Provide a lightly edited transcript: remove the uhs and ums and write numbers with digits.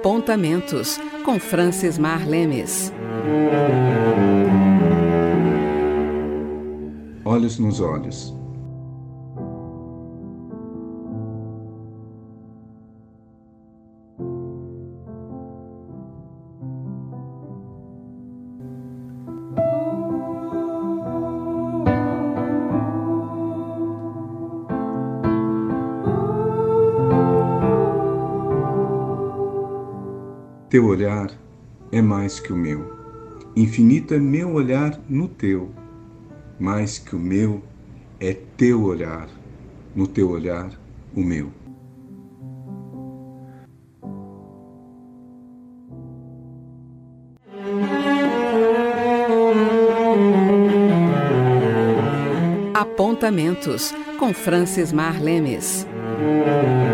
Apontamentos, com Francis Mar Lemes. Olhos nos olhos. Teu olhar é mais que o meu. Infinito é meu olhar no teu. Mais que o meu é teu olhar. No teu olhar, o meu. Apontamentos, com Francis Mar Lemes.